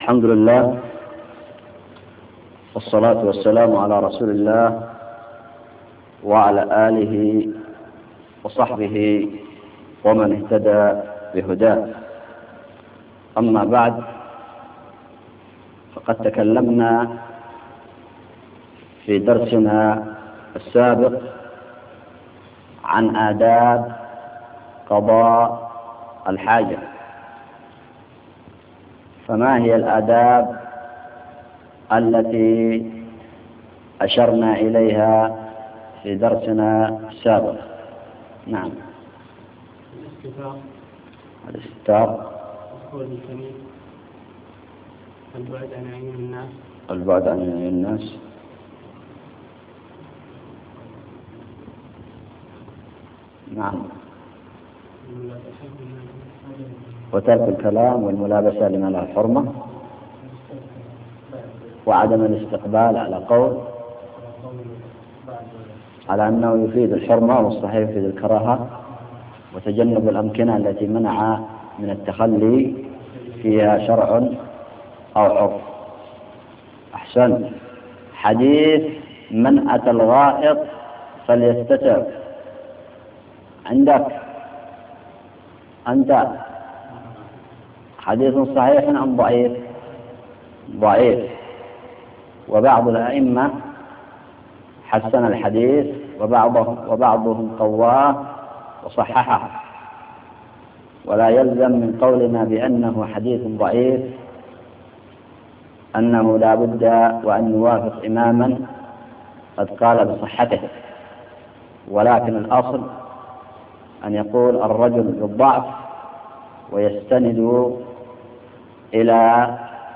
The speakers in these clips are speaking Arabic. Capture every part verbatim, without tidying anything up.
الحمد لله والصلاة والسلام على رسول الله وعلى آله وصحبه ومن اهتدى بهداه. أما بعد، فقد تكلمنا في درسنا السابق عن آداب قضاء الحاجة. فما هي الآداب التي أشرنا إليها في درسنا السابق؟ نعم. الاستتار الاستتار القول الجميل، البعد عن عيون الناس البعد عن عيون الناس نعم، وترك الكلام والملابسة لما له حرمة، وعدم الاستقبال على قول على أنه يفيد الحرمة والصحيح يفيد الكراهة، وتجنب الأمكنة التي منع من التخلي فيها شرع أو عرف. أحسن. حديث من أتى الغائط فليستتر عندك أنت حديث صحيح أم ضعيف؟ ضعيف. وبعض الأئمة حسن الحديث وبعضهم وبعضهم قواه وصححه، ولا يلزم من قولنا بأنه حديث ضعيف أنه لا بد وأن نوافق إماما قد قال بصحته، ولكن الأصل أن يقول الرجل بالضعف ويستند إلى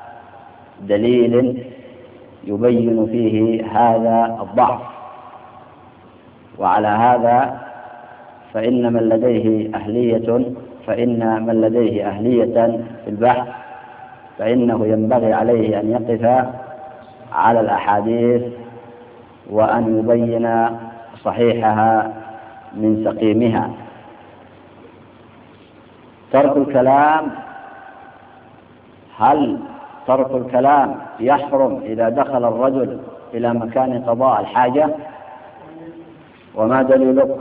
دليل يبين فيه هذا الضعف. وعلى هذا فإن من لديه أهلية فإن من لديه أهلية في البحث فإنه ينبغي عليه أن يقف على الأحاديث وأن يبين صحيحها من سقيمها. ترك الكلام، هل ترك الكلام يحرم إذا دخل الرجل إلى مكان قضاء الحاجة؟ وما دليلك؟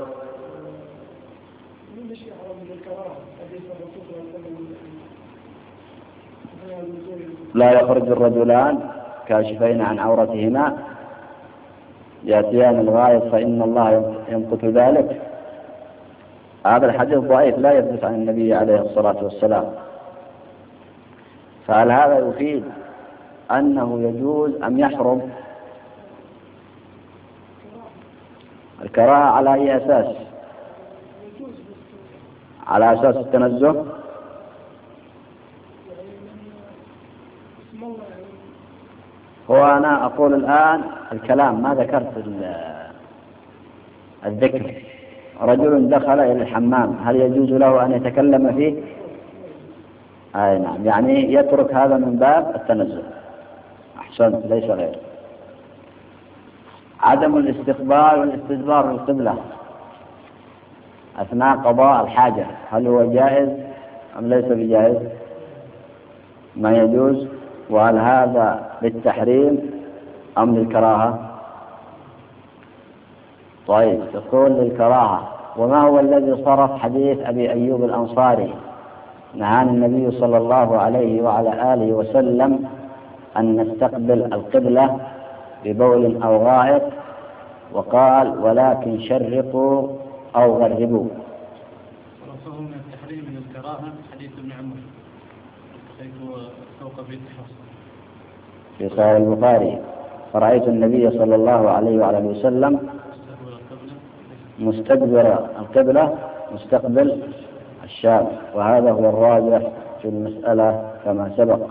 لا يخرج الرجلان كاشفين عن عورتهما يأتيان الغائط فإن الله يمقت ذلك. هذا الحديث ضعيف لا يثبت عن النبي عليه الصلاة والسلام. فهل هذا يفيد أنه يجوز أم يحرم؟ الكراهة على أي أساس؟ على أساس التنزه؟ هو أنا أقول الآن الكلام ما ذكرت الذكر. رجل دخل إلى الحمام هل يجوز له أن يتكلم فيه؟ أي نعم، يعني يترك هذا من باب التنزه. أحسن، ليس غير. عدم الاستقبال والاستدبار للقبلة أثناء قضاء الحاجة هل هو جائز أم ليس بجائز؟ ما يجوز. وهل هذا للتحريم أم للكراهة؟ طيب، تقول للكراهة. وما هو الذي صرف حديث أبي أيوب الأنصاري؟ نهانا النبي صلى الله عليه وعلى آله وسلم أن نستقبل القبلة ببول أو غائط، وقال ولكن شرقوا أو غربوا. صرفه من التحريم من الكراهة حديث ابن عمر فوق بيت حفص في صحيح البخاري: فرأيت النبي صلى الله عليه وعلى آله وسلم مستدبر القبلة مستقبل الشام، وهذا هو الراجح في المسألة كما سبق.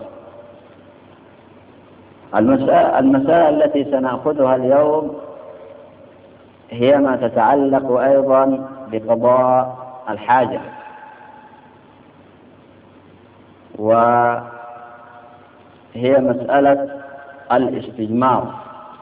المسألة, المسألة التي سنأخذها اليوم هي ما تتعلق أيضا بقضاء الحاجة، وهي مسألة الاستجمار.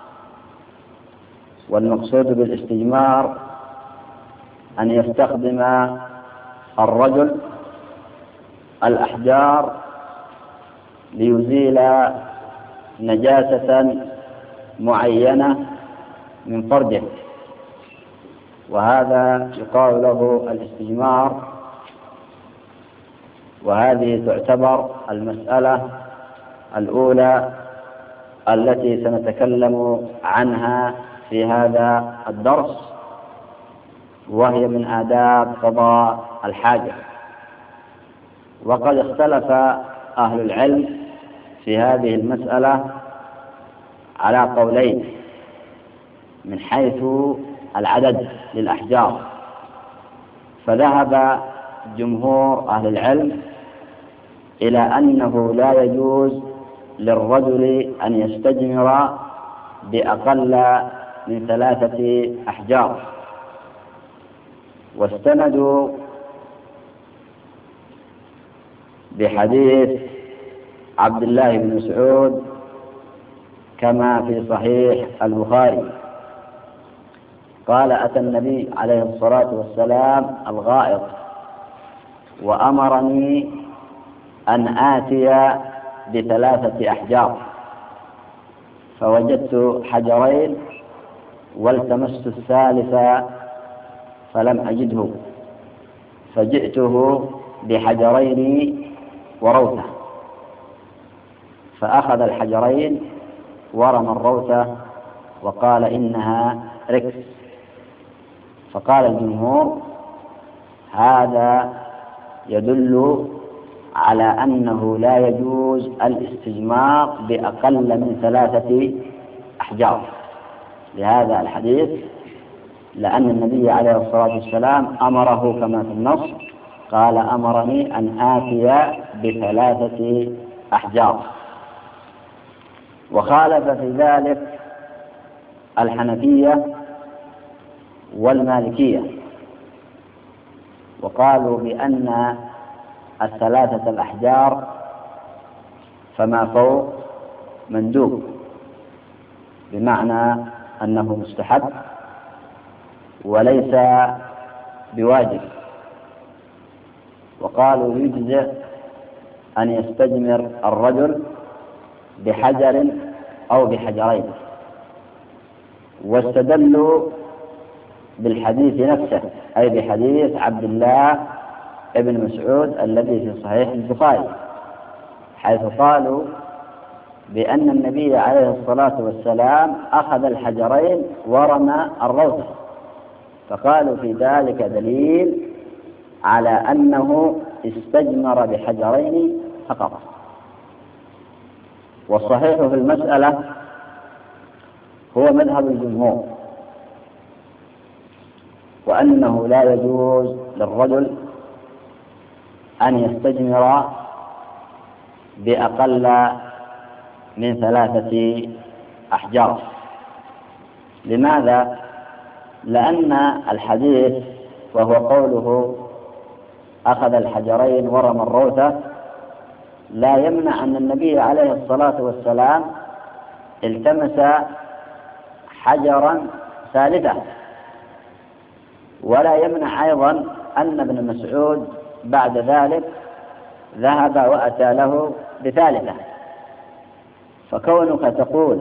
والمقصود بالاستجمار أن يستخدم الرجل الأحجار ليزيل نجاسة معينة من فرجه، وهذا يقال له الاستجمار. وهذه تعتبر المسألة الأولى التي سنتكلم عنها في هذا الدرس، وهي من آداب قضاء الحاجة. وقد اختلف أهل العلم في هذه المسألة على قولين من حيث العدد للأحجار. فذهب جمهور أهل العلم إلى أنه لا يجوز للرجل أن يستجمر بأقل من ثلاثة أحجار، واستندوا بحديث عبد الله بن مسعود كما في صحيح البخاري قال: أتى النبي عليه الصلاة والسلام الغائط وأمرني أن آتي بثلاثة أحجار، فوجدت حجرين والتمست الثالث فلم أجده، فجئته بحجرين وروثة، فأخذ الحجرين ورمى الروثة وقال إنها ركس. فقال الجمهور: هذا يدل على أنه لا يجوز الاستجمار بأقل من ثلاثة أحجار لهذا الحديث، لأن النبي عليه الصلاة والسلام أمره كما في النص قال: أمرني أن آتي بثلاثة أحجار. وخالف في ذلك الحنفية والمالكية، وقالوا بأن الثلاثة الأحجار فما فوق مندوب، بمعنى أنه مستحب وليس بواجب. وقالوا يجزئ أن يستجمر الرجل بحجر أو بحجرين، واستدلوا بالحديث نفسه، أي بحديث عبد الله ابن مسعود الذي في صحيح البخاري، حيث قالوا بأن النبي عليه الصلاة والسلام أخذ الحجرين ورمى الروثة، فقالوا في ذلك دليل على أنه استجمر بحجرين فقط. والصحيح في المسألة هو مذهب الجمهور، وأنه لا يجوز للرجل أن يستجمر بأقل من ثلاثة أحجار. لماذا؟ لأن الحديث وهو قوله أخذ الحجرين ورمى الروثة لا يمنع أن النبي عليه الصلاة والسلام التمس حجرا ثالثا، ولا يمنع أيضا أن ابن مسعود بعد ذلك ذهب وأتى له بثالثة. فكونك تقول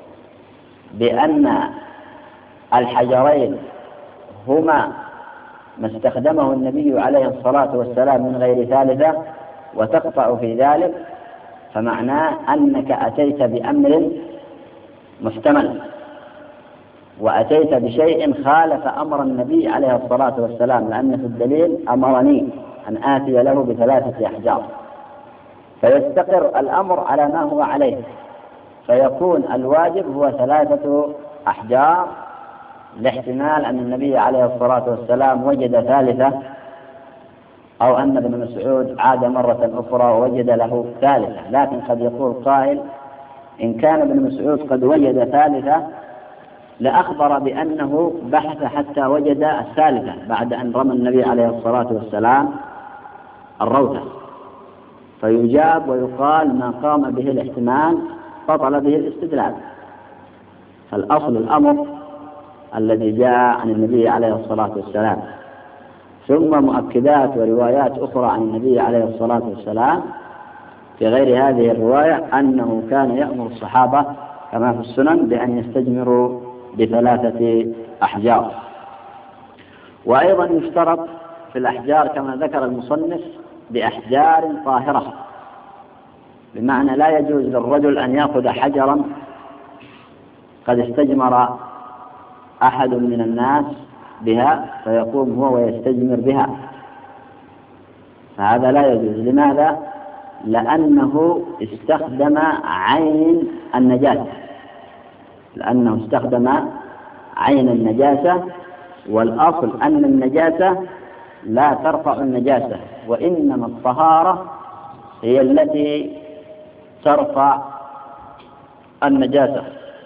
بأن الحجرين هما ما استخدمه النبي عليه الصلاة والسلام من غير ثالثة وتقطع في ذلك، فمعناه أنك أتيت بأمر محتمل، وأتيت بشيء خالف أمر النبي عليه الصلاة والسلام، لأن في الدليل أمرني أن آتي له بثلاثة أحجار، فيستقر الأمر على ما هو عليه، فيكون الواجب هو ثلاثة أحجار، لاحتمال أن النبي عليه الصلاة والسلام وجد ثالثة، أو أن ابن مسعود عاد مرة أخرى ووجد له ثالثة. لكن قد يقول قائل: إن كان ابن مسعود قد وجد ثالثة لأخبر بأنه بحث حتى وجد الثالثة بعد أن رمى النبي عليه الصلاة والسلام الروثة، فيجاب ويقال ما قام به الاحتمال بطل به الاستدلال. فالأصل الأمر الذي جاء عن النبي عليه الصلاة والسلام، ثم مؤكدات وروايات أخرى عن النبي عليه الصلاة والسلام في غير هذه الرواية أنه كان يأمر الصحابة كما في السنن بأن يستجمروا بثلاثة أحجار. وأيضا يشترط في الأحجار كما ذكر المصنف بأحجار طاهرة، بمعنى لا يجوز للرجل أن يأخذ حجرا قد استجمر أحد من الناس بها فيقوم هو ويستجمر بها، فهذا لا يجوز. لماذا؟ لأنه استخدم عين النجاسة لأنه استخدم عين النجاسة والأصل أن النجاسة لا ترفع النجاسة، وإنما الطهارة هي التي ترفع النجاسة.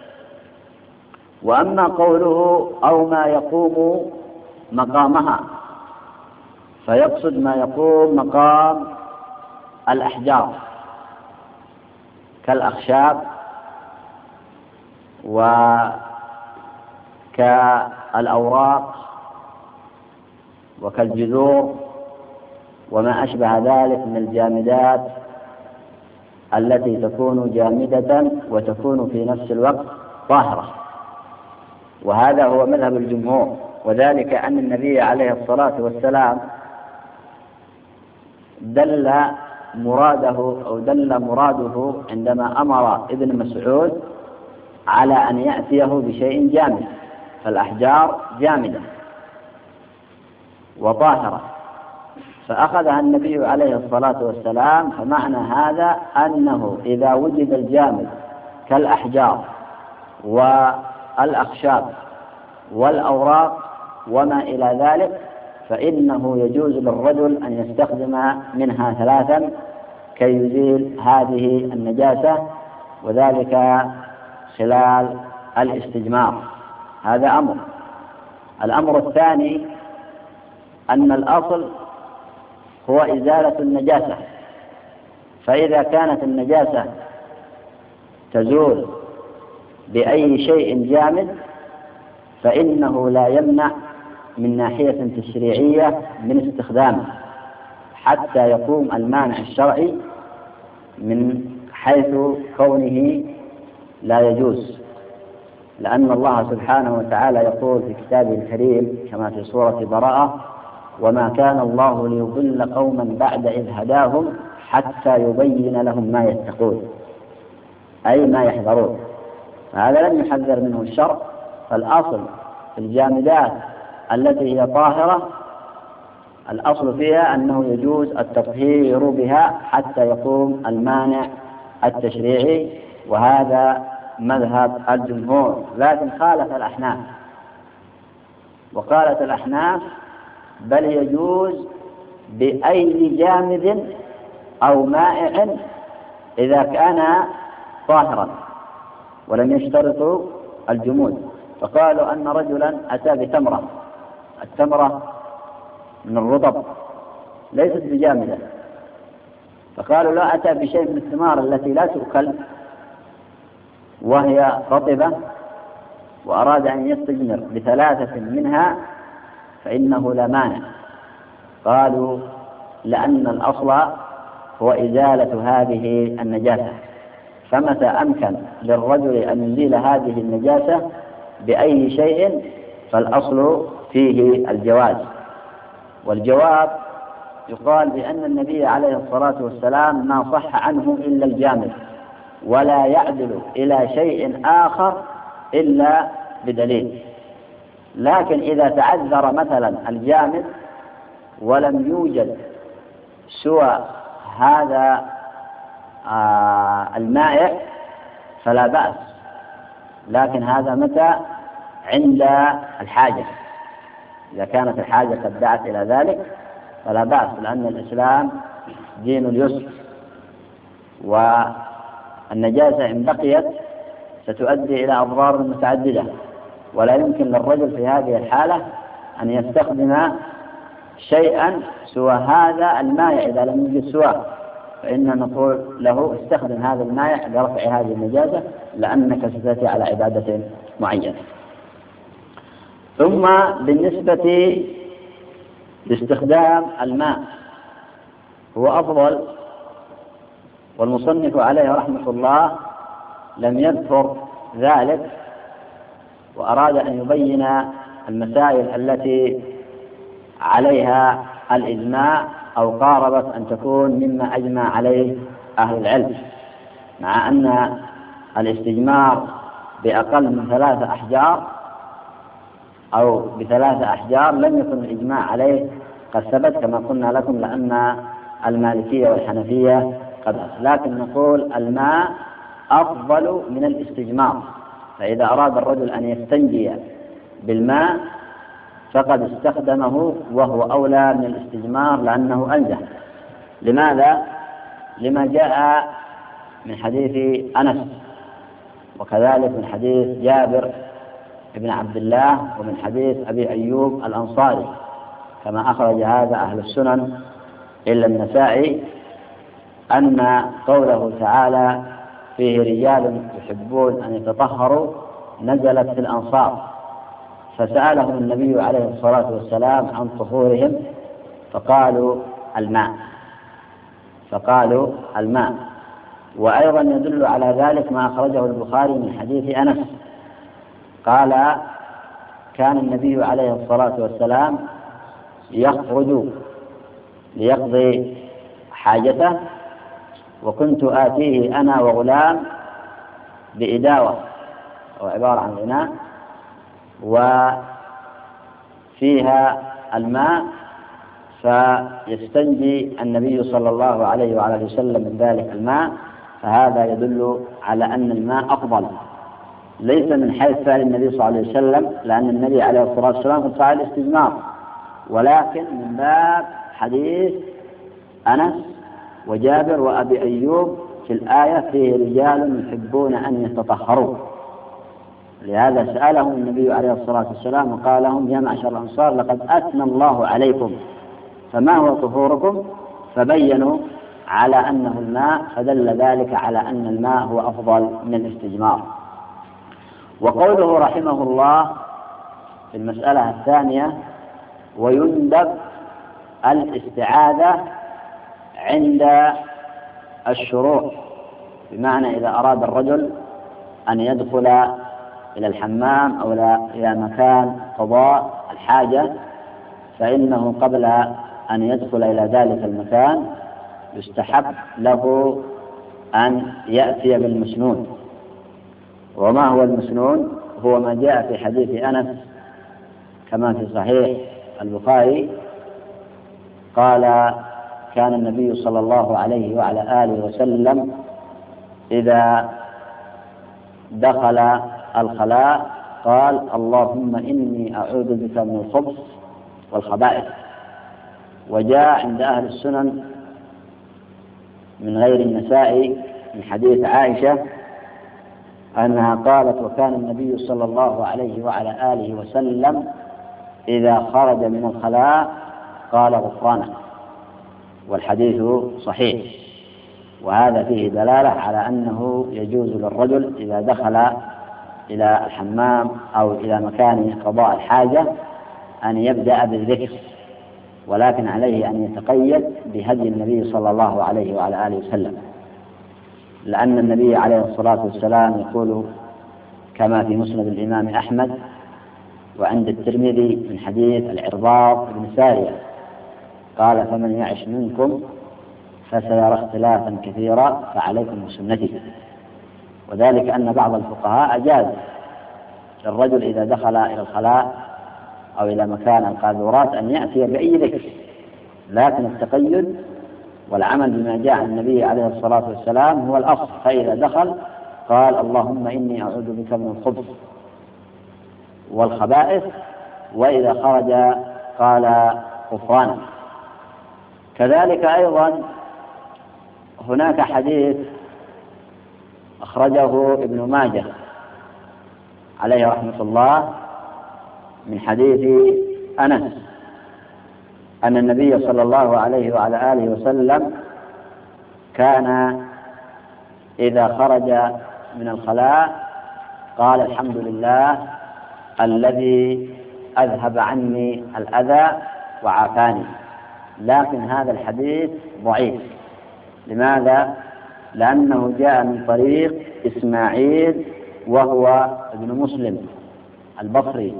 وأما قوله أو ما يقوم مقامها فيقصد ما يقوم مقام الأحجار كالأخشاب وكالأوراق وكالجذور وما أشبه ذلك من الجامدات التي تكون جامدة وتكون في نفس الوقت طاهرة. وهذا هو مذهب الجمهور، وذلك أن النبي عليه الصلاة والسلام دل مراده أو دل مراده عندما أمر ابن مسعود على أن يأتيه بشيء جامد، فالأحجار جامدة وطاهرة فأخذها النبي عليه الصلاة والسلام. فمعنى هذا أنه إذا وجد الجامد كالأحجار والأخشاب والأوراق وما إلى ذلك فإنه يجوز للرجل أن يستخدم منها ثلاثا كي يزيل هذه النجاسة، وذلك خلال الاستجمار. هذا أمر. الأمر الثاني أن الأصل هو إزالة النجاسة، فإذا كانت النجاسة تزول بأي شيء جامد فإنه لا يمنع من ناحية تشريعية من استخدامه حتى يقوم المانع الشرعي من حيث كونه لا يجوز، لأن الله سبحانه وتعالى يقول في كتابه الكريم كما في سورة براءة: وما كان الله ليضل قوما بعد إذ هداهم حتى يبين لهم ما يتقون، أي ما يحذرون. فهذا لم يحذر منه الشرع. فالأصل في الجامدات التي هي طاهرة الأصل فيها أنه يجوز التطهير بها حتى يقوم المانع التشريعي، وهذا مذهب الجمهور. لكن خالف الأحناف، وقالت الأحناف بل يجوز بأي جامد أو مائع إذا كان طاهرا، ولم يشترطوا الجمود. فقالوا أن رجلا أتى بتمرة، التمرة من الرطب ليست بجامدة، فقالوا لا أتى بشيء من الثمار التي لا تؤكل وهي رطبة وأراد أن يستجمر بثلاثة منها فإنه لا مانع. قالوا لأن الأصل هو إزالة هذه النجاسة، فمتى أمكن للرجل أن يزيل هذه النجاسة بأي شيء فالأصل فيه الجواز. والجواب يقال بأن النبي عليه الصلاة والسلام ما صح عنه إلا الجامد، ولا يعدل إلى شيء آخر إلا بدليل. لكن إذا تعذر مثلا الجامد ولم يوجد سوى هذا آه المائع فلا بأس، لكن هذا متى؟ عند الحاجة. إذا كانت الحاجة قد دعت إلى ذلك فلا بأس، لأن الإسلام دين اليسر، والنجاسة إن بقيت ستؤدي إلى أضرار متعددة، ولا يمكن للرجل في هذه الحالة أن يستخدم شيئا سوى هذا المائع. إذا لم يوجد سواه فإننا نقول له استخدم هذا المائع لرفع هذه النجاسة، لأنك ستأتي على عبادة معينة. ثم بالنسبة لاستخدام الماء، هو أفضل والمصنف عليه رحمة الله لم يذكر ذلك، وأراد أن يبين المسائل التي عليها الإجماع أو قاربت أن تكون مما أجمع عليه أهل العلم، مع أن الاستجمار بأقل من ثلاثة أحجار أو بثلاثة أحجار لم يكن الإجماع عليه قد ثبت كما قلنا لكم، لأن المالكية والحنفية قد، لكن نقول الماء أفضل من الاستجمار، فإذا أراد الرجل أن يستنجي بالماء فقد استخدمه وهو أولى من الاستجمار لأنه أنزه. لماذا؟ لما جاء من حديث أنس، وكذلك من حديث جابر بن عبد الله، ومن حديث أبي أيوب الأنصاري كما أخرج هذا أهل السنن إلا النسائي، أن قوله تعالى فيه رجال يحبون أن يتطهروا نزلت في الأنصار، فسألهم النبي عليه الصلاة والسلام عن طهورهم فقالوا الماء فقالوا الماء وأيضا يدل على ذلك ما أخرجه البخاري من حديث أنس قال كان النبي عليه الصلاة والسلام يخرج ليقضي حاجته، وكنت آتيه أنا وغلام بإداوة، وعبارة عن إناء وفيها الماء، فيستنجي النبي صلى الله عليه وعلى وسلم من ذلك الماء، فهذا يدل على أن الماء أفضل، ليس من حيث فعل النبي صلى الله عليه وسلم، لأن النبي عليه الصلاة والسلام قد فعل الاستجمار، ولكن من باب حديث أنس وجابر وأبي أيوب في الآية فيه رجال يحبون أن يتطهروا، لهذا سألهم النبي عليه الصلاة والسلام وقال لهم يا معشر الأنصار لقد أثنى الله عليكم فما هو طهوركم؟ فبينوا على أنه الماء، فدل ذلك على أن الماء هو أفضل من الاستجمار. وقوله رحمه الله في المسألة الثانية ويندب الاستعاذة عند الشروع، بمعنى إذا أراد الرجل أن يدخل إلى الحمام أو إلى مكان قضاء الحاجة، فإنه قبل أن يدخل إلى ذلك المكان يستحب له أن يأتي بالمسنون. وما هو المسنون؟ هو ما جاء في حديث أنس كما في صحيح البخاري قال كان النبي صلى الله عليه وعلى آله وسلم إذا دخل الخلاء قال اللهم إني أعوذ بك من الخبث والخبائث. وجاء عند أهل السنن من غير النسائي من حديث عائشة أنها قالت وكان النبي صلى الله عليه وعلى آله وسلم إذا خرج من الخلاء قال غفرانك، والحديث صحيح، وهذا فيه دلالة على أنه يجوز للرجل إذا دخل إلى الحمام أو إلى مكان قضاء الحاجة أن يبدأ بالذكر، ولكن عليه أن يتقيد بهدي النبي صلى الله عليه وعلى آله وسلم، لأن النبي عليه الصلاة والسلام يقول كما في مسند الإمام أحمد وعند الترمذي من حديث العرباض بن سارية قال فمن يعش منكم فسيرى اختلافا كثيرا فعليكم بسنتي. وذلك أن بعض الفقهاء أجاز للرجل إذا دخل إلى الخلاء أو إلى مكان القاذورات أن يأتي بأي ذكر، لكن التقيد والعمل بما جاء عن النبي عليه الصلاة والسلام هو الأصل، فإذا دخل قال اللهم إني أعوذ بك من الخبث والخبائث، وإذا خرج قال غفرانك. كذلك أيضا هناك حديث أخرجه ابن ماجه عليه رحمة الله من حديث أنس أن النبي صلى الله عليه وعلى آله وسلم كان إذا خرج من الخلاء قال الحمد لله الذي أذهب عني الأذى وعافاني. لكن هذا الحديث ضعيف. لماذا؟ لأنه جاء من طريق إسماعيل وهو ابن مسلم البصري،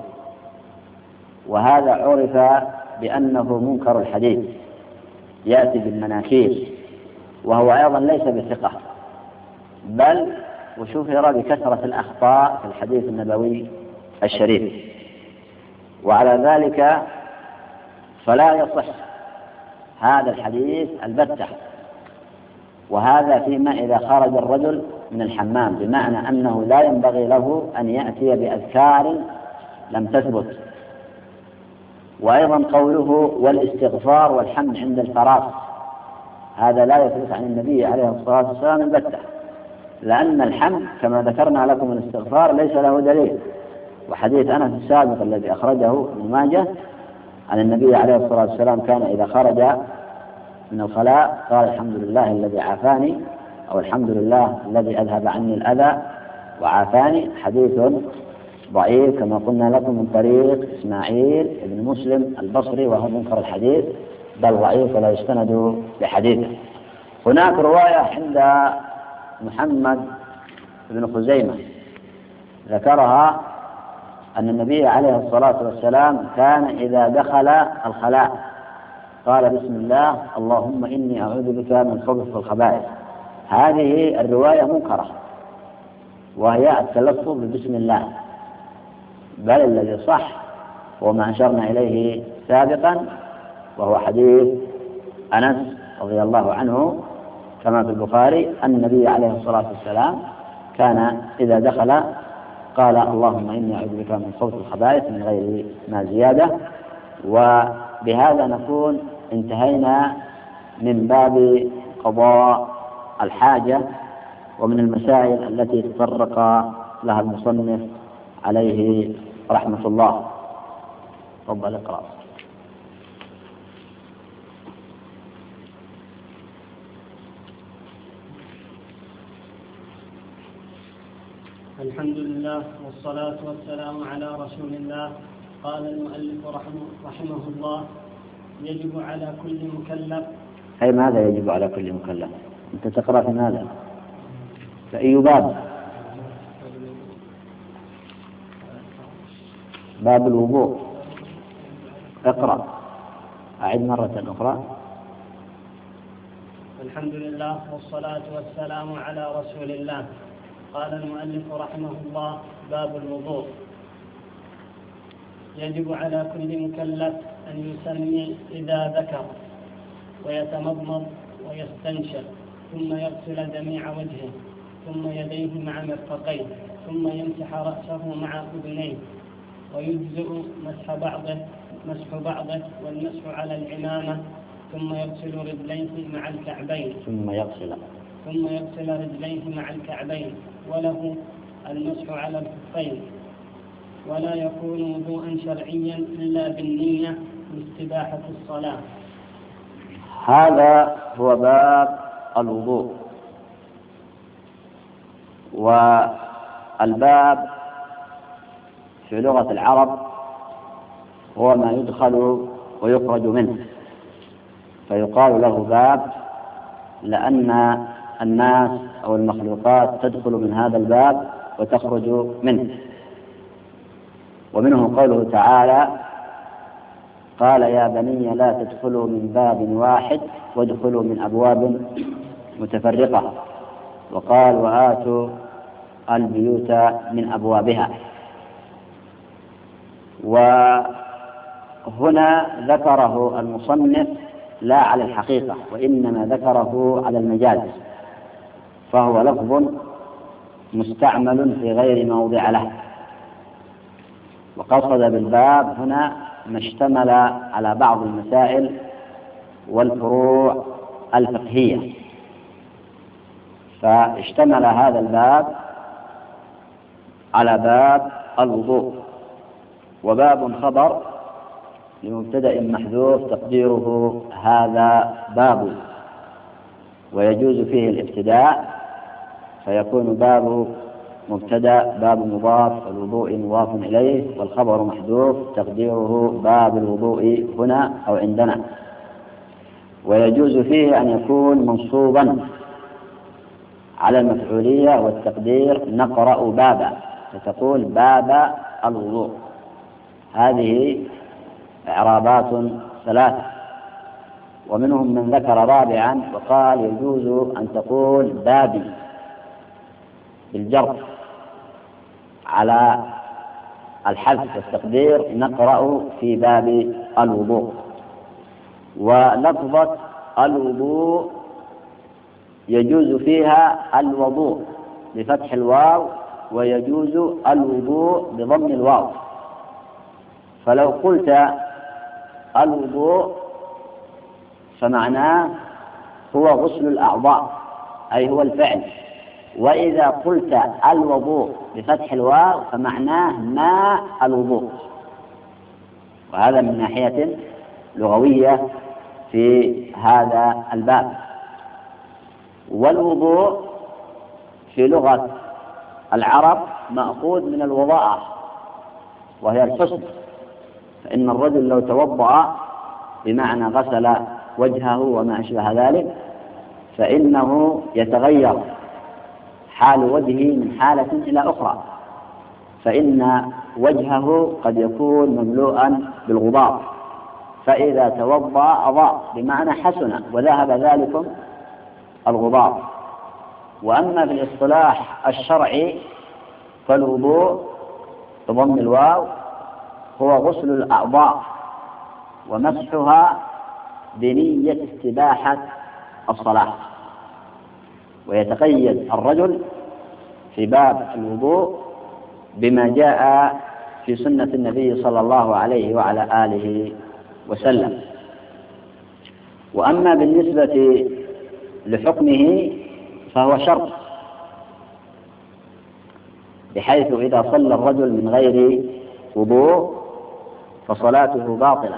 وهذا عرف بأنه منكر الحديث يأتي بالمناكير، وهو أيضا ليس بثقة، بل وشهر بكثرة الأخطاء في الحديث النبوي الشريف، وعلى ذلك فلا يصح هذا الحديث البتة. وهذا فيما إذا خرج الرجل من الحمام، بمعنى أنه لا ينبغي له أن يأتي بأذكار لم تثبت. وأيضا قوله والاستغفار والحمد عند الفراغ، هذا لا يثبت عن النبي عليه الصلاة والسلام البتة، لأن الحمد كما ذكرنا لكم الاستغفار ليس له دليل. وحديث أنس السابق الذي أخرجه ابن ماجه عن النبي عليه الصلاة والسلام كان إذا خرج من الخلاء قال الحمد لله الذي عافاني، أو الحمد لله الذي أذهب عني الأذى وعافاني، حديث ضعيف كما قلنا لكم من طريق إسماعيل بن مسلم البصري، وهو منكر الحديث بل ضعيف ولا يستند بحديثه. هناك رواية عند محمد بن خزيمة ذكرها أن النبي عليه الصلاة والسلام كان إذا دخل الخلاء قال بسم الله اللهم إني أعوذ بك من الخبث والخبائث. هذه الرواية منكرة، وهي التلفظ بسم الله، بل الذي صح وما أشرنا إليه سابقا، وهو حديث أنس رضي الله عنه كما في البخاري أن النبي عليه الصلاة والسلام كان إذا دخل قال اللهم إني أعوذ بك من الخبث والخبائث من غير ما زيادة. وبهذا نكون انتهينا من باب قضاء الحاجة ومن المسائل التي تطرق لها المصنف عليه رحمة الله. تفضل اقرأ. الحمد لله والصلاة والسلام على رسول الله. قال المؤلف رحمه, رحمه الله: يجب على كل مكلف. أي ماذا يجب على كل مكلف؟ أنت تقرأ في ماذا؟ فأي باب؟ باب الوضوء. اقرأ، أعد مرة أخرى. الحمد لله والصلاة والسلام على رسول الله. قال المؤلف رحمه الله: باب الوضوء. يجب على كل مكلف أن يسمي إذا ذكر، ويتمضمض ويستنشق، ثم يغسل جميع وجهه، ثم يديه مع مرفقيه، ثم يمسح رأسه مع أذنيه، ويجزئ مسح بعضه مسح بعضه والمسح على العمامة، ثم يغسل رجليه مع الكعبين ثم يغسل ثم يغسل رجليه مع الكعبين، وله المسح على الخفين. ولا يكون وضوءا شرعيا إلا بالنية لاستباحة الصلاة. هذا هو باب الوضوء. والباب في لغة العرب هو ما يدخل ويخرج منه، فيقال له باب لأن الناس أو المخلوقات تدخل من هذا الباب وتخرج منه. ومنه قوله تعالى: قال يا بني لا تدخلوا من باب واحد وادخلوا من أبواب متفرقة، وقال وآتوا البيوت من أبوابها. وهنا ذكره المصنف لا على الحقيقة، وإنما ذكره على المجاز، فهو لفظ مستعمل في غير موضع له. وقصد بالباب هنا ما اشتمل على بعض المسائل والفروع الفقهية، فاشتمل هذا الباب على باب الوضوء. وباب خبر لمبتدأ محذوف تقديره هذا باب، ويجوز فيه الابتداء فيكون باب مبتدأ باب مضاف، الوضوء مضاف إليه، والخبر محذوف تقديره باب الوضوء هنا أو عندنا. ويجوز فيه أن يكون منصوبا على المفعولية والتقدير نقرأ بابا، فتقول باب الوضوء. هذه إعرابات ثلاثة. ومنهم من ذكر رابعا وقال يجوز أن تقول بابي بالجر على الحذف والتقدير نقرأ في باب الوضوء. ولفظة الوضوء يجوز فيها الوضوء بفتح الواو، ويجوز الوضوء بضم الواو. فلو قلت الوضوء فمعناه هو غسل الأعضاء، أي هو الفعل. وإذا قلت الوضوء بفتح الواو فمعناه ماء الوضوء. وهذا من ناحية لغوية في هذا الباب. والوضوء في لغة العرب مأخوذ من الوضاءة، وهي الحسن. فإن الرجل لو توضأ بمعنى غسل وجهه وما أشبه ذلك فإنه يتغير حال وجهه من حالة إلى أخرى، فإن وجهه قد يكون مملوءا بالغبار، فإذا توضأ أضاء بمعنى حسن وذهب ذلك الغبار. وأما في الاصطلاح الشرعي فالوضوء بضم الواو هو غسل الأعضاء ومسحها بنية استباحة الصلاة. ويتقيد الرجل في باب الوضوء بما جاء في سنة النبي صلى الله عليه وعلى آله وسلم. وأما بالنسبة لحكمه فهو شرط، بحيث إذا صلى الرجل من غير وضوء فصلاته باطلة،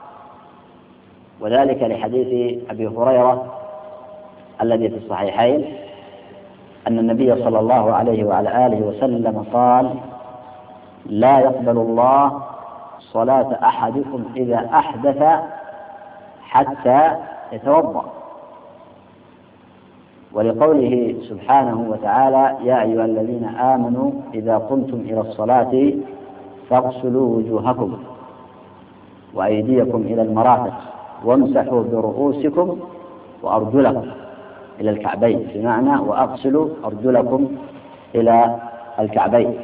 وذلك لحديث أبي هريرة الذي في الصحيحين أن النبي صلى الله عليه وعلى آله وسلم قال: لا يقبل الله صلاة أحدكم إذا أحدث حتى يتوضأ. ولقوله سبحانه وتعالى: يا أيها الذين آمنوا إذا قمتم إلى الصلاة فاغسلوا وجوهكم وأيديكم إلى المرافق وامسحوا برؤوسكم وأرجلكم إلى الكعبين، بمعنى وأغسلوا أرجلكم إلى الكعبين.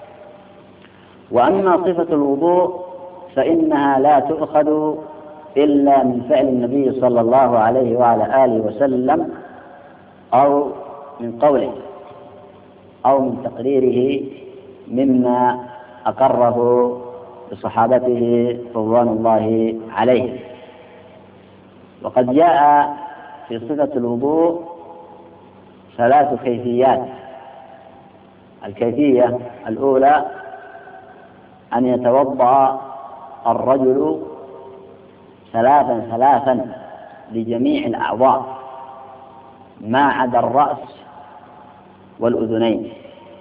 وأما صفة الوضوء فإنها لا تؤخذ إلا من فعل النبي صلى الله عليه وعلى آله وسلم أو من قوله أو من تقريره مما أقره بصحابته رضوان الله عليهم. وقد جاء في صفة الوضوء ثلاث كيفيات. الكيفية الأولى أن يتوضأ الرجل ثلاثا ثلاثا لجميع الأعضاء ما عدا الرأس والأذنين.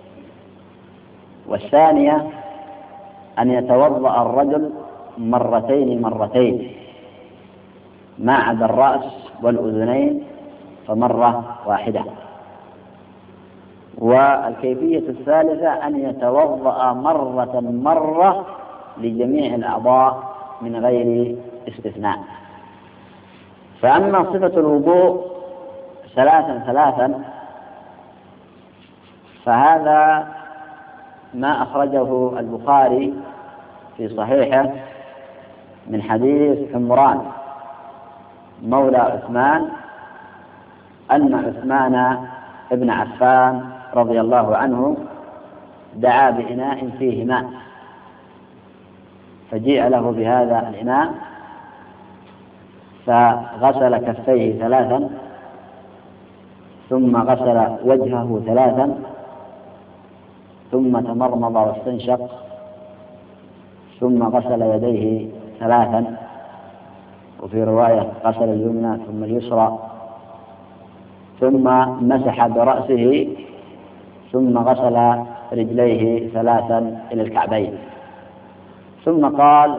والثانية أن يتوضأ الرجل مرتين مرتين ما عدا الرأس والأذنين فمرة واحدة. والكيفية الثالثة أن يتوضأ مرة مرة لجميع الأعضاء من غير استثناء. فأما صفة الوضوء ثلاثا ثلاثا فهذا ما أخرجه البخاري في صحيحه من حديث حمران مولى عثمان أن عثمان ابن عفان رضي الله عنه دعا بإناء فيه ماء، فجيء له بهذا الإناء فغسل كفيه ثلاثا، ثم غسل وجهه ثلاثا، ثم تمرمض واستنشق، ثم غسل يديه ثلاثا، وفي رواية غسل اليمنى ثم اليسرى، ثم مسح برأسه، ثم غسل رجليه ثلاثا إلى الكعبين. ثم قال: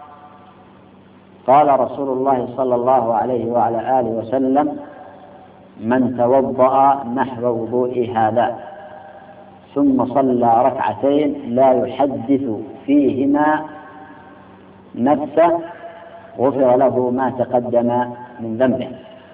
قال رسول الله صلى الله عليه وعلى آله وسلم: من توضأ نحو وضوء هذا ثم صلى ركعتين لا يحدث فيهما نفسه غفر له ما تقدم من ذنبه.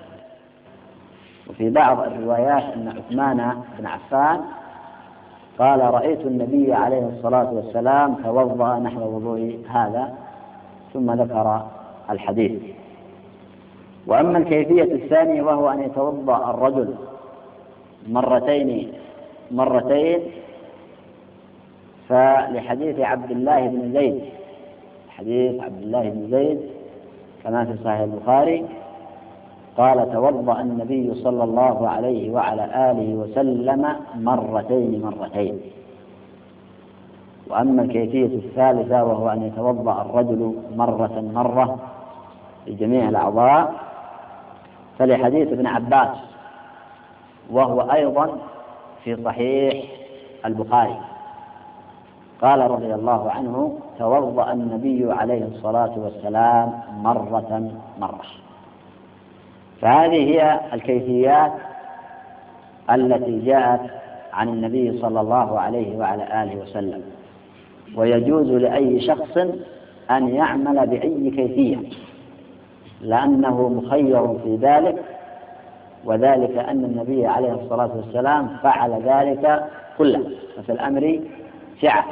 وفي بعض الروايات أن عثمان بن عفان قال رأيت النبي عليه الصلاة والسلام توضأ نحو وضوء هذا، ثم ذكر الحديث. وأما الكيفية الثانية وهو أن يتوضأ الرجل مرتين مرتين فلحديث عبد الله بن زيد، حديث عبد الله بن زيد كما في صحيح البخاري قال توضأ النبي صلى الله عليه وعلى آله وسلم مرتين مرتين. وأما الكيفية الثالثة وهو أن يتوضأ الرجل مرة مرة لجميع الأعضاء فلحديث ابن عباس وهو أيضا في صحيح البخاري قال رضي الله عنه توضأ النبي عليه الصلاة والسلام مرة مرة. فهذه هي الكيفيات التي جاءت عن النبي صلى الله عليه وعلى آله وسلم، ويجوز لأي شخص أن يعمل بأي كيفية لأنه مخير في ذلك، وذلك أن النبي عليه الصلاة والسلام فعل ذلك كله، ففي الأمر سعة.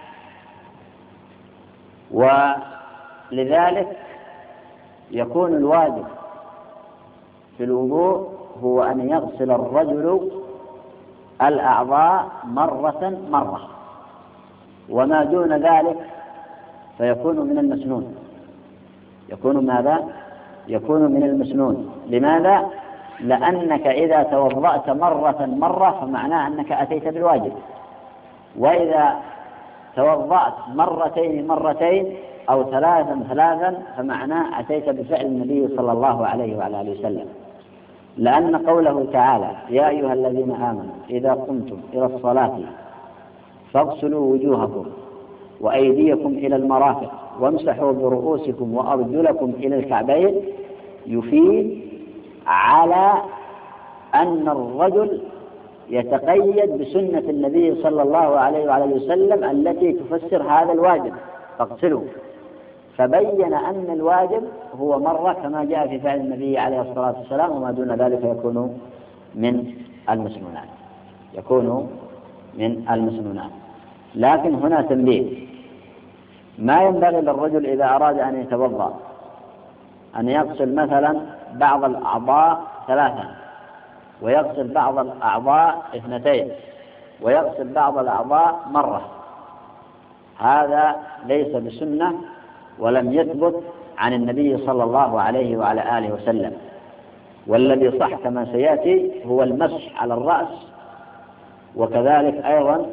ولذلك يكون الواجب في الوضوء هو أن يغسل الرجل الأعضاء مرة مرة، وما دون ذلك فيكون من المسنون. يكون ماذا؟ يكون من المسنون. لماذا؟ لأنك إذا توضأت مرة مرة فمعناه أنك أتيت بالواجب، وإذا توضأت مرتين مرتين أو ثلاثا ثلاثا فمعناه أتيت بفعل النبي صلى الله عليه وعلى آله وسلم. لأن قوله تعالى يا أيها الذين آمنوا إذا قمتم إلى الصلاة فاغسلوا وجوهكم وأيديكم إلى المرافق وامسحوا برؤوسكم وأرجلكم إلى الكعبين، يفيد على أن الرجل يتقيد بسنة النبي صلى الله عليه وعلى آله وسلم التي تفسر هذا الواجب فاغسلوا. فبين أن الواجب هو مرة كما جاء في فعل النبي عليه الصلاة والسلام، وما دون ذلك يكون من المسنونات يكون من المسنونات. لكن هنا تنبيه: ما ينبغي للرجل إذا أراد أن يتوضأ أن يغسل مثلا بعض الأعضاء ثلاثا، ويغسل بعض الأعضاء اثنتين، ويغسل بعض الأعضاء مرة. هذا ليس بسنة ولم يثبت عن النبي صلى الله عليه وعلى آله وسلم. والذي صح كما سيأتي هو المسح على الرأس، وكذلك أيضا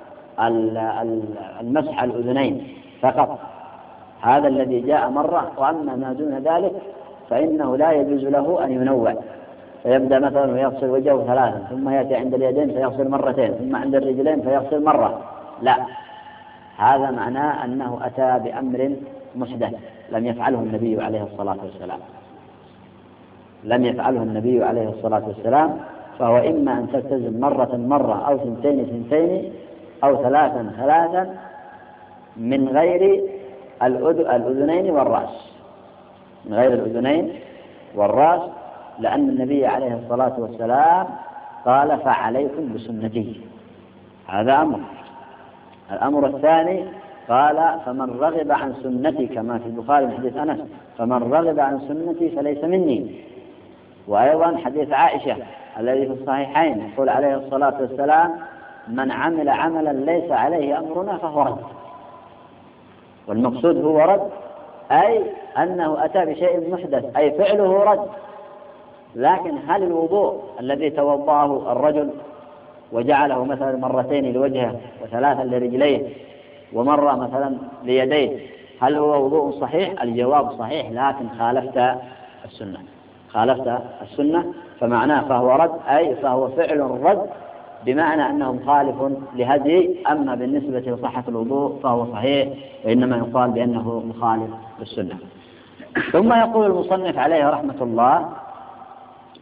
المسح على الأذنين فقط، هذا الذي جاء مرة. وأما ما دون ذلك فإنه لا يجوز له أن ينوع، فيبدأ مثلا ويغسل وجهه ثلاثا، ثم يأتي عند اليدين فيغسل مرتين، ثم عند الرجلين فيغسل مرة. لا، هذا معناه أنه أتى بأمر محدث لم يفعله النبي عليه الصلاة والسلام لم يفعله النبي عليه الصلاة والسلام فهو إما أن تلتزم مرة مرة أو ثنتين ثنتين أو ثلاثا ثلاثا من غير الأذنين والرأس من غير الأذنين والرأس لأن النبي عليه الصلاة والسلام قال فعليكم بسنتي. هذا أمر. الأمر الثاني قال فمن رغب عن سنتي، كما في البخاري من حديث أنس فمن رغب عن سنتي فليس مني. وأيضا حديث عائشة الذي في الصحيحين يقول عليه الصلاة والسلام من عمل عملا ليس عليه أمرنا فهو رد. والمقصود هو رد أي أنه أتى بشيء محدث، أي فعله رد. لكن هل الوضوء الذي توضأه الرجل وجعله مثلا مرتين لوجهه وثلاثا لرجليه ومرة مثلا ليديه هل هو وضوء صحيح؟ الجواب صحيح، لكن خالفت السنة خالفت السنة فمعناه فهو رد، أي فهو فعل رد بمعنى أنه مخالف لهدي. أما بالنسبة لصحة الوضوء فهو صحيح، وإنما يقال بأنه مخالف للسنة. ثم يقول المصنف عليه رحمة الله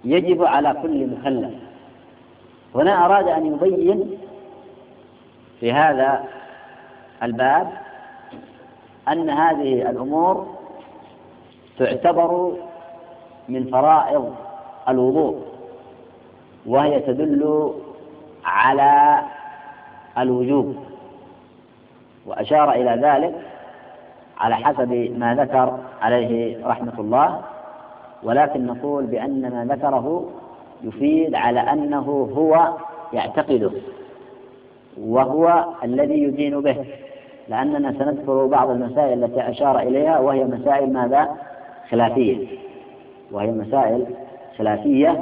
يجب على كل مكلف. هنا أراد أن يبين في هذا الباب أن هذه الأمور تعتبر من فرائض الوضوء، وهي تدل على الوجوب، وأشار إلى ذلك على حسب ما ذكر عليه رحمة الله، ولكن نقول بأن ما ذكره يفيد على أنه هو يعتقده وهو الذي يدين به، لأننا سنذكر بعض المسائل التي أشار إليها وهي مسائل ماذا؟ خلافية، وهي مسائل خلافية،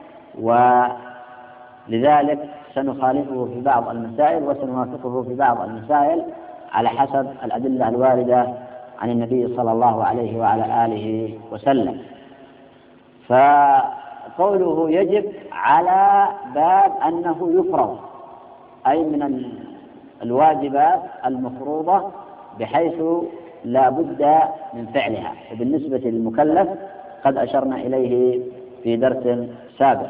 ولذلك سنخالفه في بعض المسائل وسنوافقه في بعض المسائل على حسب الأدلة الواردة عن النبي صلى الله عليه وعلى آله وسلم. فقوله يجب على باب أنه يفرض، أي من الواجبات المفروضة بحيث لا بد من فعلها. وبالنسبة للمكلف قد أشرنا إليه في درس سابق.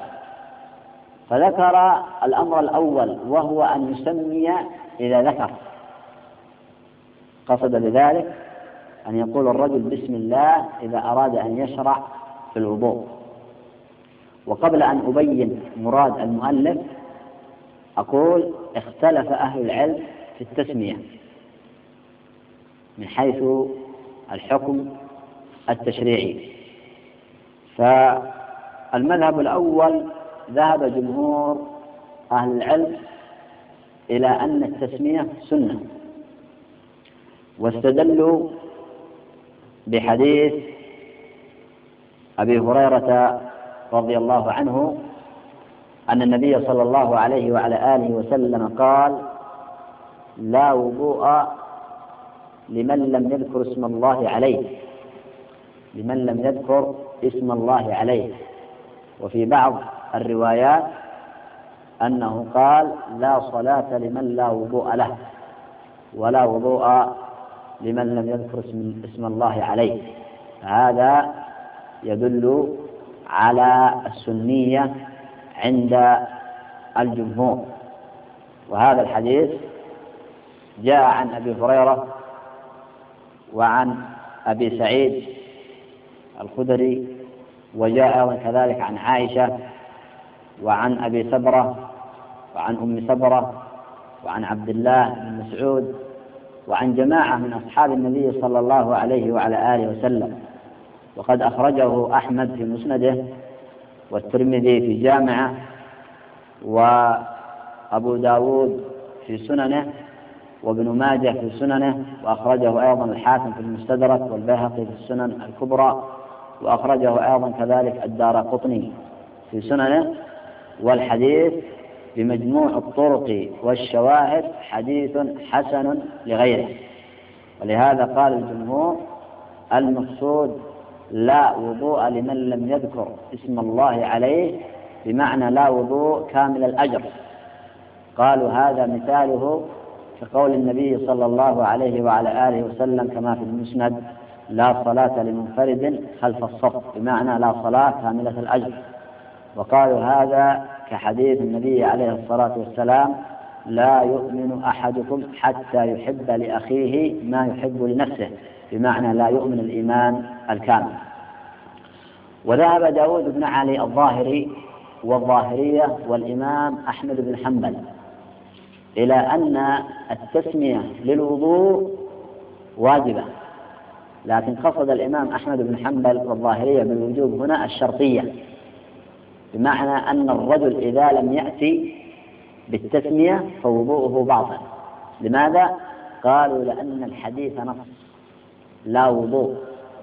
فذكر الأمر الأول وهو أن يسمي إذا ذكر، قصد بذلك أن يقول الرجل بسم الله إذا أراد أن يشرع في الوضوء. وقبل أن أبين مراد المؤلف أقول اختلف أهل العلم في التسمية من حيث الحكم التشريعي. فالمذهب الأول ذهب جمهور أهل العلم إلى أن التسمية سنة، واستدلوا بحديث أبي هريرة رضي الله عنه أن النبي صلى الله عليه وعلى آله وسلم قال: لا وضوء لمن لم يذكر اسم الله عليه، لمن لم يذكر اسم الله عليه. وفي بعض الروايات أنه قال: لا صلاة لمن لا وضوء له، ولا وضوء لمن لم يذكر اسم, اسم الله عليه. هذا يدل على السنية عند الجمهور. وهذا الحديث جاء عن أبي هريرة وعن أبي سعيد الخدري، وجاء كذلك عن عائشة وعن أبي سبرة وعن أم سبرة وعن عبد الله بن مسعود وعن جماعة من أصحاب النبي صلى الله عليه وعلى آله وسلم. وقد أخرجه أحمد في مسنده، والترمذي في جامعه، وأبو داود في سننه، وابن ماجه في سننه، وأخرجه أيضا الحاكم في المستدرك، والبيهقي في السنن الكبرى، وأخرجه أيضا كذلك الدارقطني في سننه. والحديث بمجموع الطرق والشواهد حديث حسن لغيره. ولهذا قال الجمهور: المقصود لا وضوء لمن لم يذكر اسم الله عليه، بمعنى لا وضوء كامل الأجر. قالوا هذا مثاله في قول النبي صلى الله عليه وعلى آله وسلم كما في المسند: لا صلاة لمنفرد خلف الصف، بمعنى لا صلاة كاملة الأجر. وقالوا هذا كحديث النبي عليه الصلاة والسلام: لا يؤمن أحدكم حتى يحب لأخيه ما يحب لنفسه، بمعنى لا يؤمن الإيمان الكامل. وذهب داود بن علي الظاهري والظاهرية والإمام أحمد بن حنبل إلى أن التسمية للوضوء واجبة، لكن قصد الإمام أحمد بن حنبل والظاهرية بالوجوب هنا الشرطية، بمعنى أن الرجل إذا لم يأتي بالتسمية فوضوءه باطل. لماذا؟ قالوا: لأن الحديث نص: لا وضوء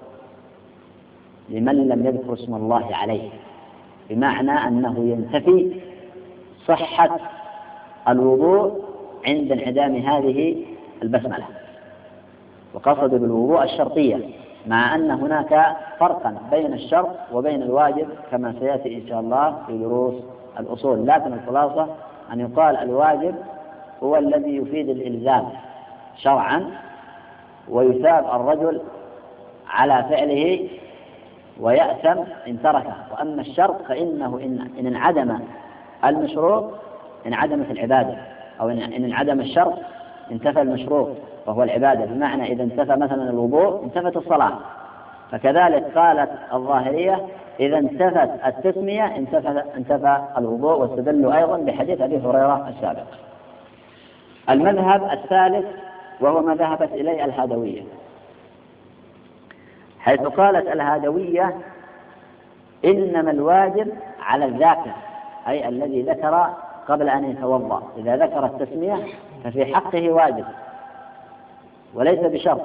لمن لم يذكر اسم الله عليه، بمعنى أنه ينتفي صحة الوضوء عند انعدام هذه البسملة. وقصد بالوضوء الشرطية، مع أن هناك فرقا بين الشرط وبين الواجب كما سيأتي إن شاء الله في دروس الأصول. لكن الخلاصة أن يقال الواجب هو الذي يفيد الإلزام شرعا، ويثاب الرجل على فعله ويأثم إن تركه. وأما الشرط فإنه إن انعدم المشروط انعدمت العبادة، أو إن انعدم الشرط انتفى المشروط وهو العبادة، بمعنى إذا انتفى مثلا الوضوء انتفت الصلاة. فكذلك قالت الظاهرية إذا انتفت التسمية انتفى, انتفى الوضوء، واستدلوا أيضا بحديث أبي هريرة السابق. المذهب الثالث وهو ما ذهبت إليه الهادوية، حيث قالت الهادوية إنما الواجب على الذاكر، أي الذي ذكر قبل أن يتوضأ، إذا ذكر التسمية ففي حقه واجب وليس بشرط،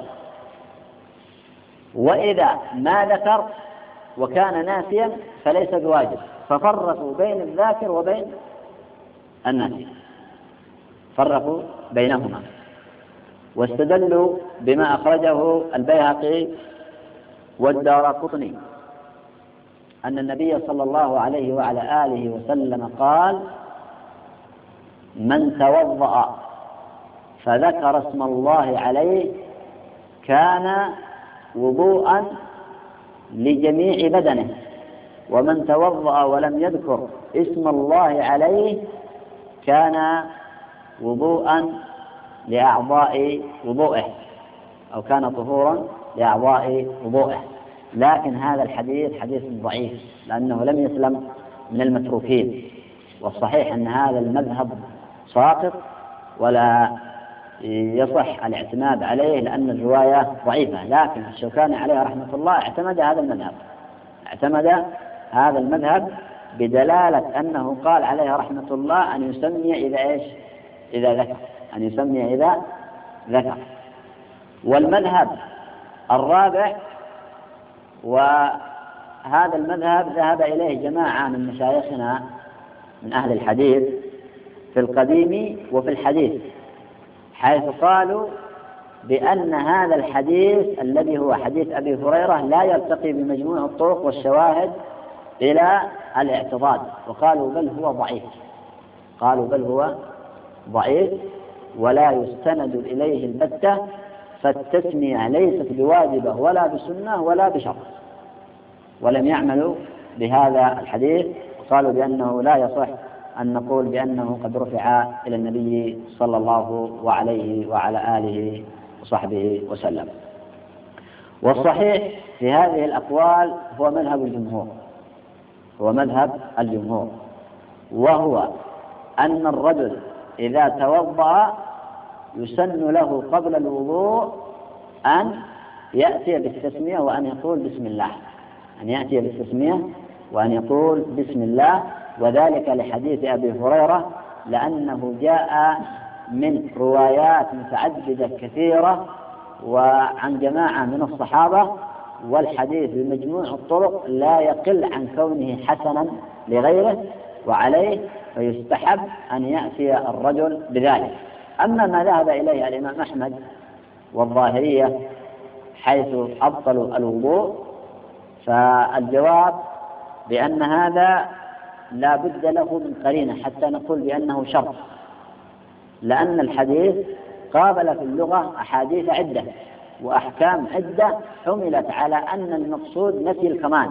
وإذا ما ذكر وكان ناسيا فليس بواجب. ففرقوا بين الذاكر وبين الناسي، فرقوا بينهما، واستدلوا بما أخرجه البيهقي والدارقطني أن النبي صلى الله عليه وعلى آله وسلم قال: من توضأ فذكر اسم الله عليه كان وضوءا لجميع بدنه، ومن توضأ ولم يذكر اسم الله عليه كان وضوءا لأعضاء وضوءه، أو كان طهورا لأعضاء وضوءه. لكن هذا الحديث حديث ضعيف لأنه لم يسلم من المتروكين، والصحيح أن هذا المذهب ساقط ولا يصح الاعتماد عليه لأن الرواية ضعيفة. لكن الشوكاني عليه رحمة الله اعتمد هذا المذهب اعتمد هذا المذهب بدلالة أنه قال عليه رحمة الله أن يسمي إذا إيش إذا ذكر أن يسمي إذا ذكر. والمذهب الرابع، وهذا المذهب ذهب إليه جماعة من مشايخنا من أهل الحديث في القديم وفي الحديث، حيث قالوا بأن هذا الحديث الذي هو حديث أبي هريرة لا يرتقي بمجموع الطرق والشواهد إلى الاعتضاد، وقالوا بل هو ضعيف قالوا بل هو ضعيف ولا يستند إليه البتة، فالتسمية ليست بواجبة ولا بسنة ولا بشرط، ولم يعملوا بهذا الحديث، وقالوا بأنه لا يصح أن نقول بأنه قد رفع إلى النبي صلى الله عليه وعلى آله وصحبه وسلم. والصحيح في هذه الأقوال هو مذهب الجمهور هو مذهب الجمهور وهو أن الرجل إذا توضأ يسن له قبل الوضوء أن يأتي بالتسمية وأن يقول بسم الله أن يأتي بالتسمية وأن يقول بسم الله وذلك لحديث أبي هريرة، لأنه جاء من روايات متعددة كثيرة وعن جماعة من الصحابة، والحديث بمجموع الطرق لا يقل عن كونه حسنا لغيره، وعليه فيستحب أن يأتي الرجل بذلك. أما ما ذهب إليه الإمام أحمد والظاهرية حيث أبطلوا الوضوء، فالجواب بأن هذا لا بد له من قرينة حتى نقول بأنه شرط، لأن الحديث قابل في اللغة أحاديث عدة وأحكام عدة حملت على أن المقصود نفي الكمال،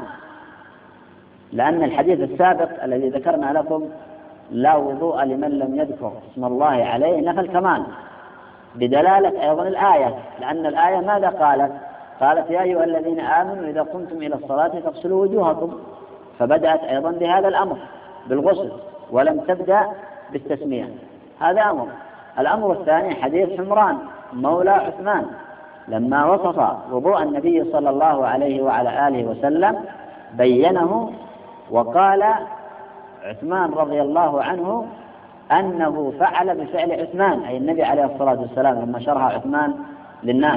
لأن الحديث السابق الذي ذكرنا لكم لا وضوء لمن لم يذكر اسم الله عليه نفى الكمال، بدلالة أيضا الآية، لأن الآية ماذا قالت؟ قالت يا أيها الذين آمنوا إذا قمتم إلى الصلاة فاغسلوا وجوهكم، فبدأت أيضا بهذا الأمر بالغسل ولم تبدأ بالتسمية، هذا أمر. الأمر الثاني حديث حمران مولى عثمان لما وصف وضوء النبي صلى الله عليه وعلى آله وسلم بينه وقال عثمان رضي الله عنه أنه فعل بفعل عثمان، أي النبي عليه الصلاة والسلام لما شرح عثمان للناس،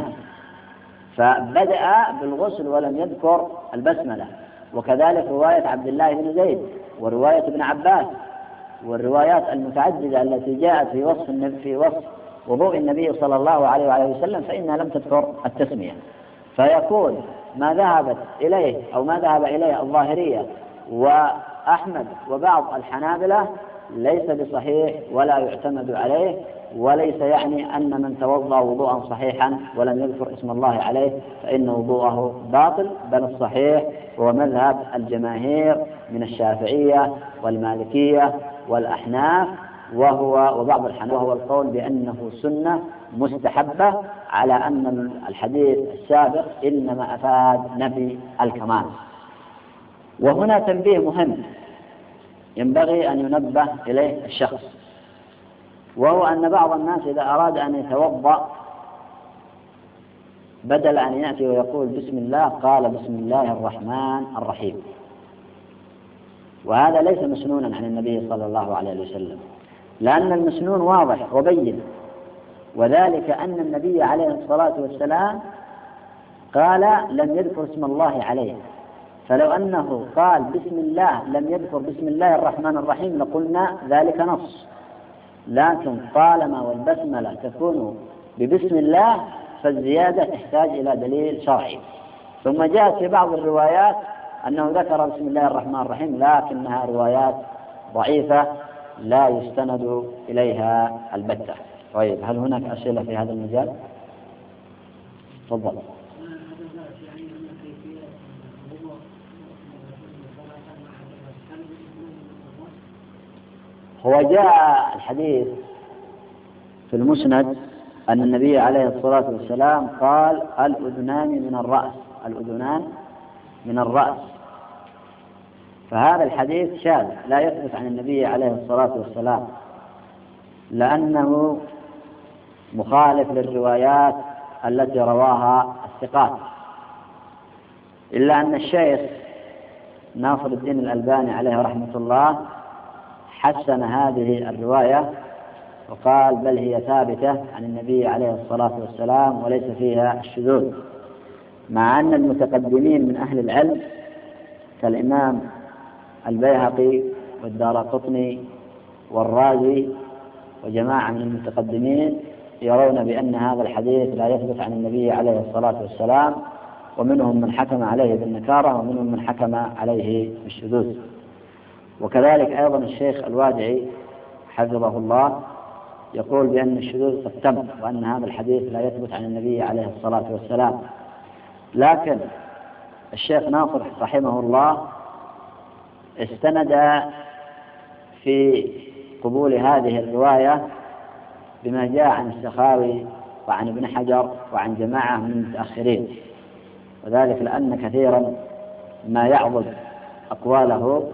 فبدأ بالغسل ولم يذكر البسملة. وكذلك رواية عبد الله بن زيد ورواية ابن عباس والروايات المتعددة التي جاءت في وصف في وصف وضوء النبي صلى الله عليه وعليه وسلم فإنها لم تذكر التسمية. فيكون ما ذهبت إليه أو ما ذهب إليه الظاهرية وأحمد وبعض الحنابلة ليس بصحيح ولا يعتمد عليه، وليس يعني أن من توضأ وضوءا صحيحا ولم يذكر اسم الله عليه فإن وضوءه باطل، بل الصحيح هو مذهب الجماهير من الشافعية والمالكية والأحناف، وهو وبعض الحنابلة، وهو القول بأنه سنة مستحبة، على أن الحديث السابق إنما أفاد نفي الكمال. وهنا تنبيه مهم ينبغي أن ينبه إليه الشخص، وهو أن بعض الناس إذا أراد أن يتوضأ بدل أن يأتي ويقول بسم الله قال بسم الله الرحمن الرحيم، وهذا ليس مسنونا عن النبي صلى الله عليه وسلم، لأن المسنون واضح وبين، وذلك أن النبي عليه الصلاة والسلام قال لم يذكر اسم الله عليه، فلو أنه قال بسم الله لم يذكر بسم الله الرحمن الرحيم لقلنا ذلك نص، لكن طالما والبسملة تكون ببسم الله فالزيادة تحتاج إلى دليل شرعي. ثم جاءت في بعض الروايات أنه ذكر بسم الله الرحمن الرحيم، لكنها روايات ضعيفة لا يستند إليها البتة. طيب، هل هناك أسئلة في هذا المجال؟ تفضل. هو جاء الحديث في المسند أن النبي عليه الصلاة والسلام قال الأذنان من الرأس، الأذنان من الرأس، فهذا الحديث شاذ لا يثبت عن النبي عليه الصلاة والسلام، لأنه مخالف للروايات التي رواها الثقات، إلا أن الشيخ ناصر الدين الألباني عليه رحمة الله حسن هذه الرواية وقال بل هي ثابتة عن النبي عليه الصلاة والسلام وليس فيها الشذوذ، مع أن المتقدمين من أهل العلم كالإمام البيهقي والدارقطني والرازي وجماعة من المتقدمين يرون بأن هذا الحديث لا يثبت عن النبي عليه الصلاة والسلام، ومنهم من حكم عليه بالنكارة ومنهم من حكم عليه بالشذوذ. وكذلك أيضا الشيخ الوادعي حفظه الله يقول بأن الشذوذ قد تم، وأن هذا الحديث لا يثبت عن النبي عليه الصلاة والسلام. لكن الشيخ ناصر رحمه الله استند في قبول هذه الرواية بما جاء عن السخاوي وعن ابن حجر وعن جماعة من المتأخرين، وذلك لأن كثيرا ما يعضد أقواله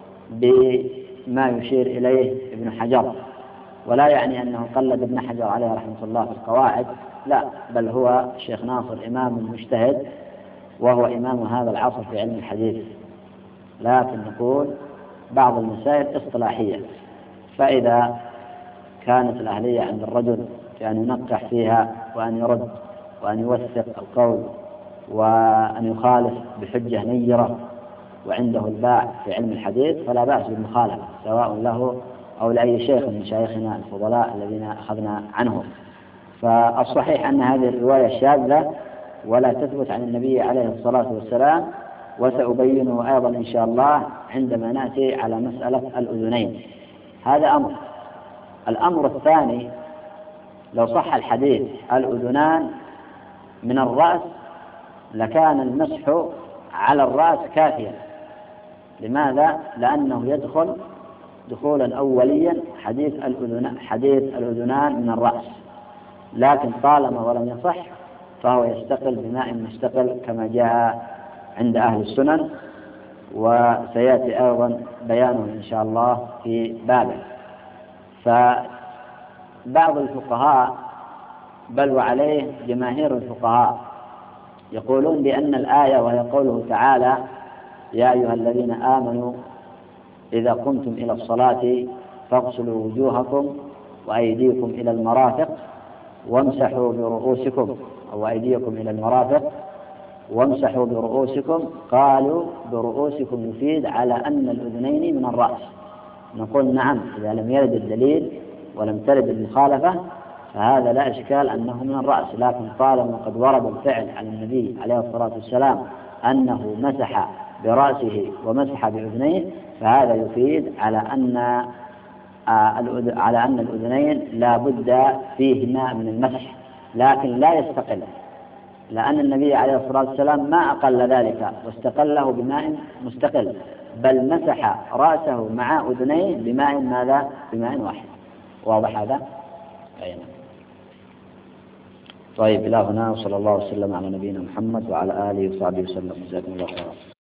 بما يشير إليه ابن حجر، ولا يعني أنه قلد ابن حجر عليه رحمة الله في القواعد، لا، بل هو الشيخ ناصر إمام مجتهد وهو إمام هذا العصر في علم الحديث، لكن نقول بعض المسائل اصطلاحية، فإذا كانت الأهلية عند الرجل بأن ينقح فيها وأن يرد وأن يوثق القول وأن يخالف بحجة نيرة وعنده الباع في علم الحديث فلا بأس بالمخالفة، سواء له أو لأي شيخ من شيخنا الفضلاء الذين أخذنا عنهم. فالصحيح أن هذه الرواية شاذة ولا تثبت عن النبي عليه الصلاة والسلام، وسأبينه أيضا إن شاء الله عندما نأتي على مسألة الأذنين. هذا أمر. الأمر الثاني، لو صح الحديث الأذنان من الرأس لكان المسح على الرأس كافيا. لماذا؟ لأنه يدخل دخولا أوليا حديث الأذنان, حديث الأذنان من الرأس، لكن طالما ولم يصح فهو يستقل بماء مستقل كما جاء عند أهل السنن، وسيأتي أيضا بيانه إن شاء الله في بابه. فبعض الفقهاء بل وعليه جماهير الفقهاء يقولون بأن الآية وهي قوله تعالى يا أيها الذين آمنوا إذا قمتم إلى الصلاة فاغسلوا وجوهكم وأيديكم إلى المرافق وامسحوا برؤوسكم أو أيديكم إلى المرافق وامسحوا برؤوسكم، قالوا برؤوسكم يفيد على أن الأذنين من الرأس. نقول نعم، إذا لم يرد الدليل ولم ترد المخالفة فهذا لا إشكال أنه من الرأس، لكن طالما قد ورد الفعل عن النبي عليه الصلاة والسلام أنه مسح برأسه ومسح بأذنيه فهذا يفيد على أن على أن الأذنين لا بد فيهما من المسح، لكن لا يستقل لأن النبي عليه الصلاة والسلام ما أقل ذلك واستقله بماء مستقل، بل مسح رأسه مع أذنيه بماء ماذا؟ بماء واحد. واضح هذا؟ أينا. طيب إلى هنا، وصلى الله وسلم على نبينا محمد وعلى آله وصحبه وسلم. جزاكم الله خيرا.